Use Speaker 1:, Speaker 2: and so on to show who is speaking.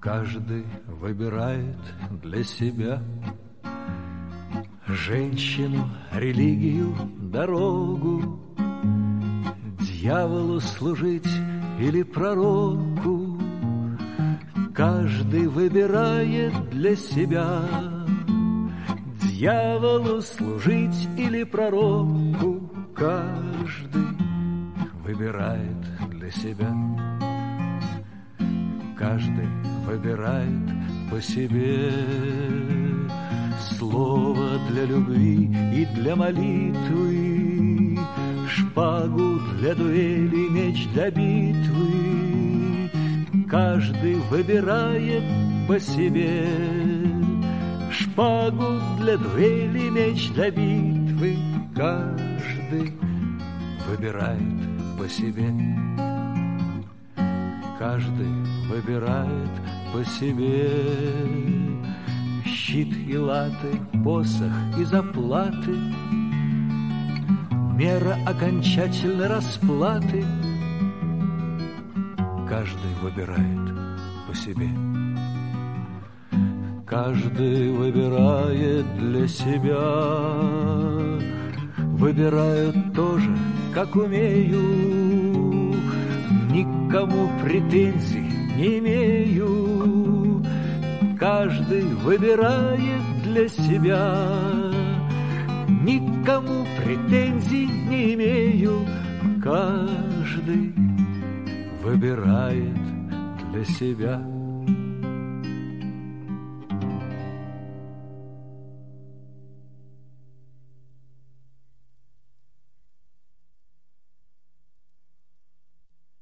Speaker 1: Каждый выбирает для себя женщину, религию, дорогу, дьяволу служить или пророку. Каждый выбирает для себя дьяволу служить или пророку. Каждый выбирает для себя. Каждый выбирает по себе слово для любви и для молитвы, шпагу для дуэли, меч для битвы. Каждый выбирает по себе шпагу для дуэли, меч для битвы. Каждый выбирает по себе. Каждый выбирает по себе щит и латы, посох и заплаты, мера окончательной расплаты. Каждый выбирает по себе. Каждый выбирает для себя. Выбирают тоже, как умею. Никому претензий не имею. Каждый выбирает для себя. Никому претензий не имею. Каждый выбирает для себя.